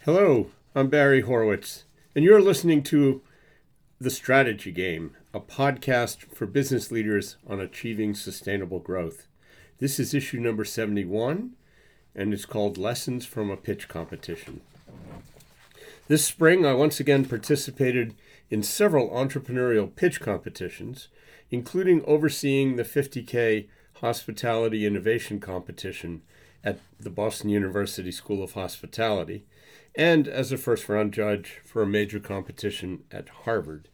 Hello, I'm Barry Horowitz, and you're listening to The Strategy Game, a podcast for business leaders on achieving sustainable growth. This is issue number 71, and it's called Lessons from a Pitch Competition. This spring, I once again participated in several entrepreneurial pitch competitions, including overseeing the 50K Hospitality Innovation Competition at the Boston University School of Hospitality, and as a first-round judge for a major competition at Harvard.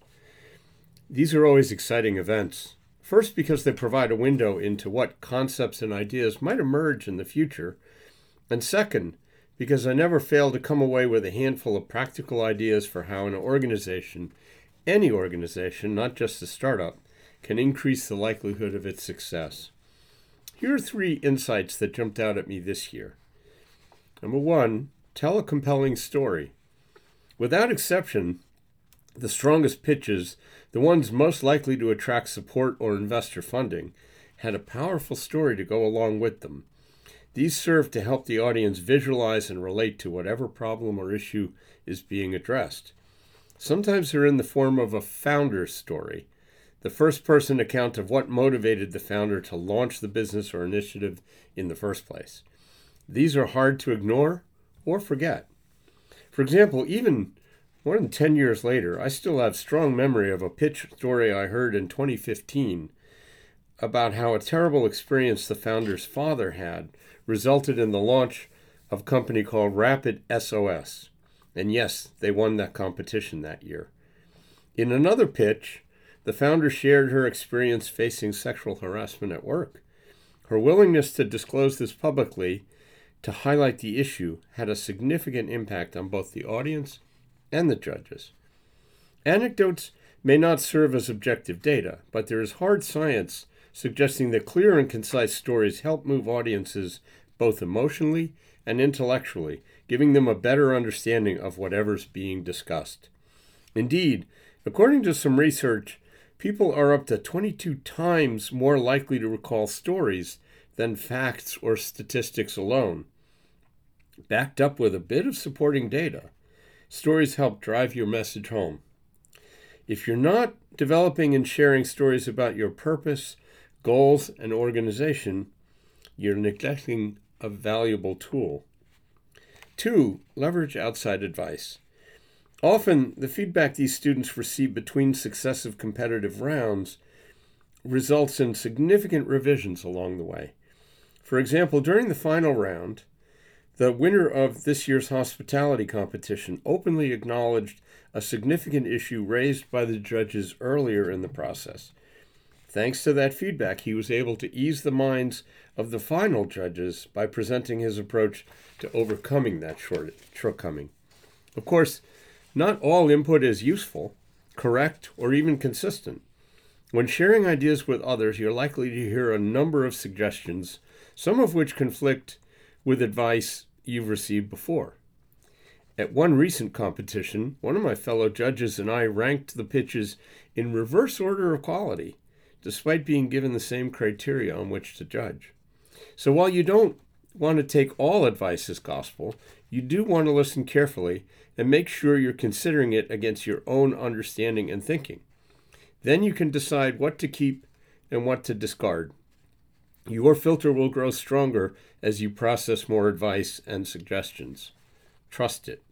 These are always exciting events. First, because they provide a window into what concepts and ideas might emerge in the future. And second, because I never fail to come away with a handful of practical ideas for how an organization, any organization, not just a startup, can increase the likelihood of its success. Here are 3 insights that jumped out at me this year. Number 1, tell a compelling story. Without exception, the strongest pitches, the ones most likely to attract support or investor funding, had a powerful story to go along with them. These serve to help the audience visualize and relate to whatever problem or issue is being addressed. Sometimes they're in the form of a founder's story, the first-person account of what motivated the founder to launch the business or initiative in the first place. These are hard to ignore or forget. For example, even more than 10 years later, I still have strong memory of a pitch story I heard in 2015 about how a terrible experience the founder's father had resulted in the launch of a company called Rapid SOS. And yes, they won that competition that year. In another pitch, the founder shared her experience facing sexual harassment at work. Her willingness to disclose this publicly to highlight the issue had a significant impact on both the audience and the judges. Anecdotes may not serve as objective data, but there is hard science suggesting that clear and concise stories help move audiences both emotionally and intellectually, giving them a better understanding of whatever's being discussed. Indeed, according to some research, people are up to 22 times more likely to recall stories than facts or statistics alone. Backed up with a bit of supporting data, stories help drive your message home. If you're not developing and sharing stories about your purpose, goals, and organization, you're neglecting a valuable tool. 2, leverage outside advice. Often, the feedback these students receive between successive competitive rounds results in significant revisions along the way. For example, during the final round, the winner of this year's hospitality competition openly acknowledged a significant issue raised by the judges earlier in the process. Thanks to that feedback, he was able to ease the minds of the final judges by presenting his approach to overcoming that shortcoming. Of course, not all input is useful, correct, or even consistent. When sharing ideas with others, you're likely to hear a number of suggestions, some of which conflict with advice you've received before. At one recent competition, one of my fellow judges and I ranked the pitches in reverse order of quality, despite being given the same criteria on which to judge. So while you don't want to take all advice as gospel, you do want to listen carefully and make sure you're considering it against your own understanding and thinking. Then you can decide what to keep and what to discard. Your filter will grow stronger as you process more advice and suggestions. Trust it.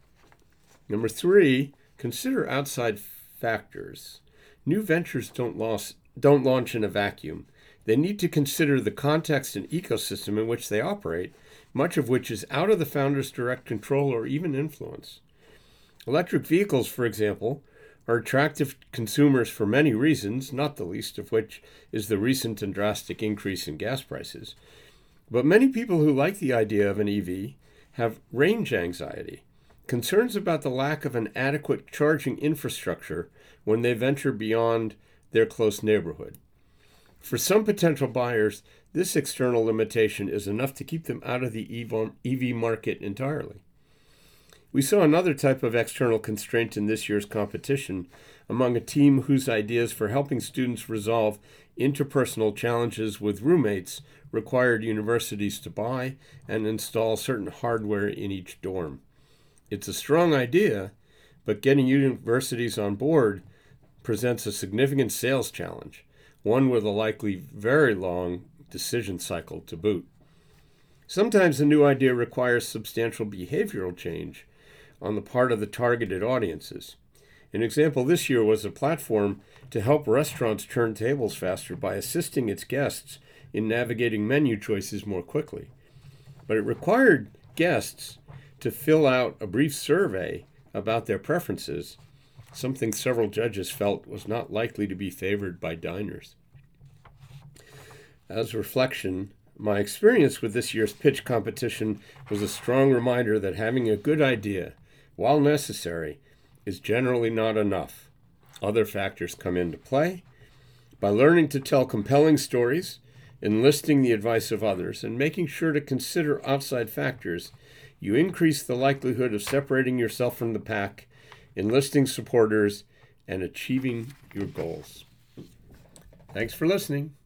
Number 3, consider outside factors. New ventures don't launch in a vacuum. They need to consider the context and ecosystem in which they operate, much of which is out of the founder's direct control or even influence. Electric vehicles, for example, are attractive to consumers for many reasons, not the least of which is the recent and drastic increase in gas prices. But many people who like the idea of an EV have range anxiety, concerns about the lack of an adequate charging infrastructure when they venture beyond their close neighborhood. For some potential buyers, this external limitation is enough to keep them out of the EV market entirely. We saw another type of external constraint in this year's competition among a team whose ideas for helping students resolve interpersonal challenges with roommates required universities to buy and install certain hardware in each dorm. It's a strong idea, but getting universities on board presents a significant sales challenge, one with a likely very long decision cycle to boot. Sometimes a new idea requires substantial behavioral change on the part of the targeted audiences. An example this year was a platform to help restaurants turn tables faster by assisting its guests in navigating menu choices more quickly. But it required guests to fill out a brief survey about their preferences, something several judges felt was not likely to be favored by diners. As reflection, my experience with this year's pitch competition was a strong reminder that having a good idea, while necessary, is generally not enough. Other factors come into play. By learning to tell compelling stories, enlisting the advice of others, and making sure to consider outside factors, you increase the likelihood of separating yourself from the pack, enlisting supporters, and achieving your goals. Thanks for listening.